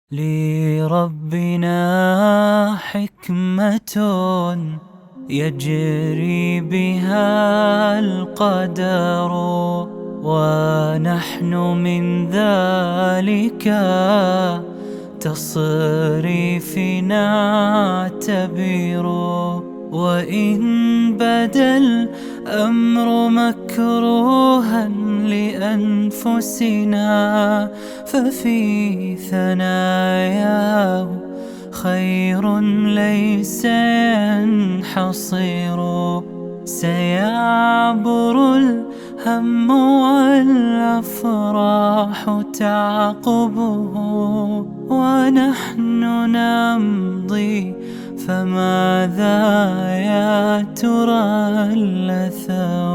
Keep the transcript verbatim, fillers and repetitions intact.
لربنا حكمة يجري بها القدر، ونحن من ذلك تصريفنا نعتبر. وإن بدا الأمر مكروها لأنفسنا ففي ثناياه خير ليس ينحصر. سيعبر الهم والأفراح تعقبه، ونحن نمضي فماذا يا ترى الأثر؟